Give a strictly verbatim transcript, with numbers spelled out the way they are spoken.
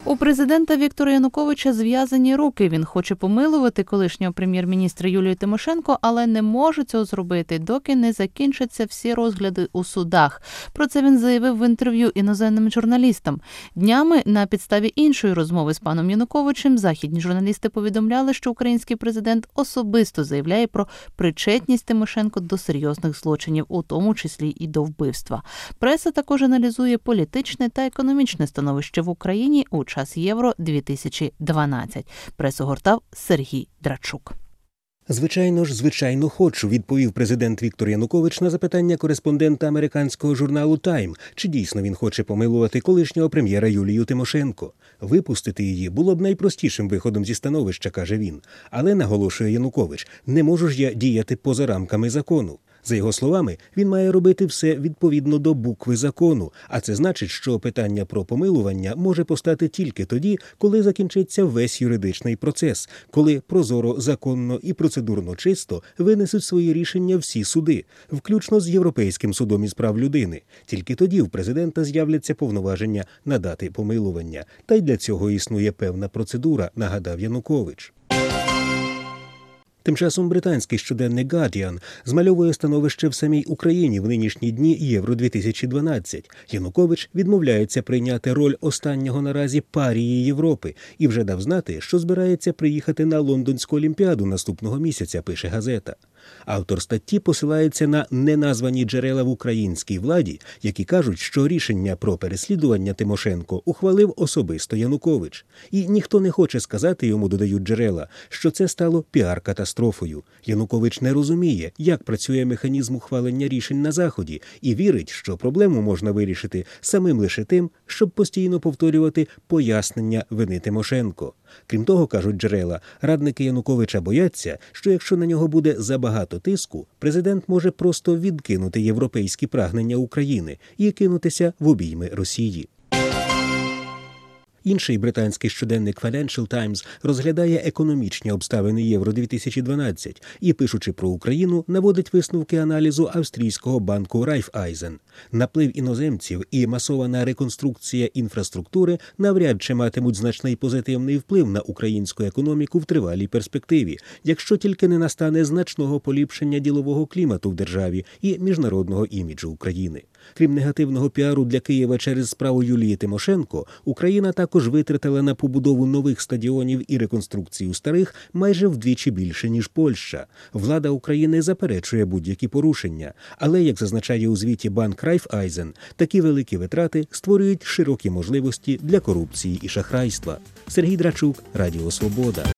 У президента Віктора Януковича зв'язані руки. Він хоче помилувати колишнього прем'єр-міністра Юлію Тимошенко, але не може цього зробити, доки не закінчаться всі розгляди у судах. Про це він заявив в інтерв'ю іноземним журналістам. Днями на підставі іншої розмови з паном Януковичем західні журналісти повідомляли, що український президент особисто заявляє про причетність Тимошенко до серйозних злочинів, у тому числі і до вбивства. Преса також аналізує політичне та економічне становище в Україні у час Євро дві тисячі дванадцять. Пресу гортав Сергій Драчук. «Звичайно ж, звичайно хочу», – відповів президент Віктор Янукович на запитання кореспондента американського журналу «Тайм», чи дійсно він хоче помилувати колишнього прем'єра Юлію Тимошенко. Випустити її було б найпростішим виходом зі становища, каже він. Але, наголошує Янукович, не можу ж я діяти поза рамками закону. За його словами, він має робити все відповідно до букви закону, а це значить, що питання про помилування може постати тільки тоді, коли закінчиться весь юридичний процес, коли прозоро, законно і процедурно чисто винесуть свої рішення всі суди, включно з Європейським судом із прав людини. Тільки тоді в президента з'являться повноваження надати помилування. Та й для цього існує певна процедура, нагадав Янукович. Тим часом британський щоденник «Guardian» змальовує становище в самій Україні в нинішні дні Євро дві тисячі дванадцять. Янукович відмовляється прийняти роль останнього наразі парії Європи і вже дав знати, що збирається приїхати на Лондонську Олімпіаду наступного місяця, пише газета. Автор статті посилається на неназвані джерела в українській владі, які кажуть, що рішення про переслідування Тимошенко ухвалив особисто Янукович. І ніхто не хоче сказати йому, додають джерела, що це стало піар-катастрофою. Янукович не розуміє, як працює механізм ухвалення рішень на Заході, і вірить, що проблему можна вирішити самим лише тим, щоб постійно повторювати пояснення вини Тимошенко. Крім того, кажуть джерела, радники Януковича бояться, що якщо на нього буде забагато тиску, президент може просто відкинути європейські прагнення України і кинутися в обійми Росії. Інший британський щоденник Financial Times розглядає економічні обставини Євро дві тисячі дванадцять і, пишучи про Україну, наводить висновки аналізу австрійського банку Райфайзен. Наплив іноземців і масована реконструкція інфраструктури навряд чи матимуть значний позитивний вплив на українську економіку в тривалій перспективі, якщо тільки не настане значного поліпшення ділового клімату в державі і міжнародного іміджу України. Крім негативного піару для Києва через справу Юлії Тимошенко, Україна також витратила на побудову нових стадіонів і реконструкцію старих майже вдвічі більше, ніж Польща. Влада України заперечує будь-які порушення, але, як зазначає у звіті банк Райфайзен, такі великі витрати створюють широкі можливості для корупції і шахрайства. Сергій Драчук, Радіо Свобода.